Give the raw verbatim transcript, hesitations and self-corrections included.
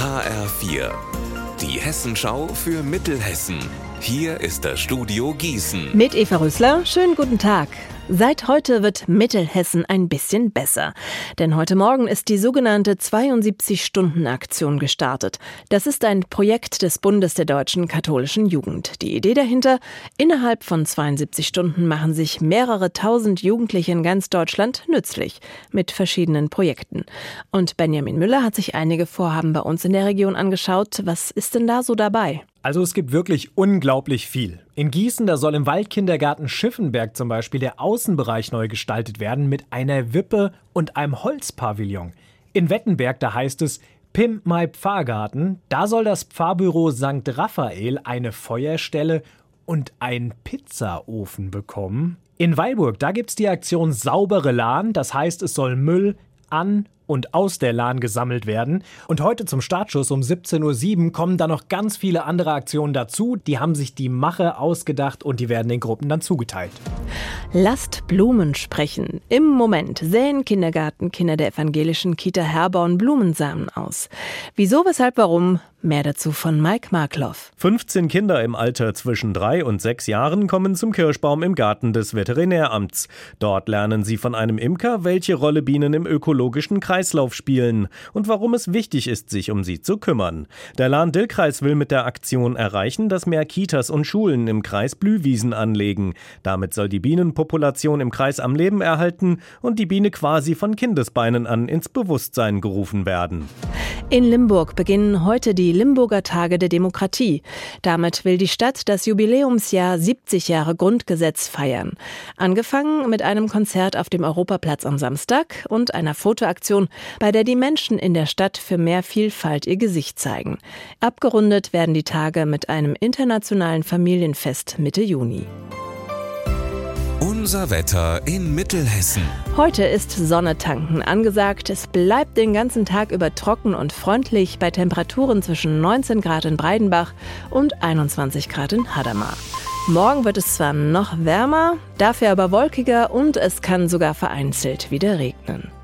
H R vier, die Hessenschau für Mittelhessen. Hier ist das Studio Gießen. Mit Eva Rösler, schönen guten Tag. Seit heute wird Mittelhessen ein bisschen besser. Denn heute Morgen ist die sogenannte zweiundsiebzig-Stunden-Aktion gestartet. Das ist ein Projekt des Bundes der deutschen katholischen Jugend. Die Idee dahinter: Innerhalb von zweiundsiebzig Stunden machen sich mehrere tausend Jugendliche in ganz Deutschland nützlich mit verschiedenen Projekten. Und Benjamin Müller hat sich einige Vorhaben bei uns in der Region angeschaut. Was ist denn da so dabei? Also es gibt wirklich unglaublich viel. In Gießen, da soll im Waldkindergarten Schiffenberg zum Beispiel der Außenbereich neu gestaltet werden mit einer Wippe und einem Holzpavillon. In Wettenberg, da heißt es Pimp My Pfarrgarten, da soll das Pfarrbüro Sankt Raphael eine Feuerstelle und einen Pizzaofen bekommen. In Weilburg, da gibt's die Aktion Saubere Lahn, das heißt, es soll Müll an und aus der Lahn gesammelt werden. Und heute zum Startschuss um siebzehn Uhr sieben kommen da noch ganz viele andere Aktionen dazu. Die haben sich die Macher ausgedacht und die werden den Gruppen dann zugeteilt. Lasst Blumen sprechen. Im Moment säen Kindergartenkinder der evangelischen Kita Herborn Blumensamen aus. Wieso, weshalb, warum? Mehr dazu von Mike Markloff. fünfzehn Kinder im Alter zwischen drei und sechs Jahren kommen zum Kirschbaum im Garten des Veterinäramts. Dort lernen sie von einem Imker, welche Rolle Bienen im ökologischen Kreislauf spielen und warum es wichtig ist, sich um sie zu kümmern. Der Lahn-Dill-Kreis will mit der Aktion erreichen, dass mehr Kitas und Schulen im Kreis Blühwiesen anlegen. Damit soll die Bienenpopulation im Kreis am Leben erhalten und die Biene quasi von Kindesbeinen an ins Bewusstsein gerufen werden. In Limburg beginnen heute die Limburger Tage der Demokratie. Damit will die Stadt das Jubiläumsjahr siebzig Jahre Grundgesetz feiern. Angefangen mit einem Konzert auf dem Europaplatz am Samstag und einer Fotoaktion, bei der die Menschen in der Stadt für mehr Vielfalt ihr Gesicht zeigen. Abgerundet werden die Tage mit einem internationalen Familienfest Mitte Juni. Unser Wetter in Mittelhessen. Heute ist Sonne tanken angesagt. Es bleibt den ganzen Tag über trocken und freundlich bei Temperaturen zwischen neunzehn Grad in Breidenbach und einundzwanzig Grad in Hadamar. Morgen wird es zwar noch wärmer, dafür aber wolkiger und es kann sogar vereinzelt wieder regnen.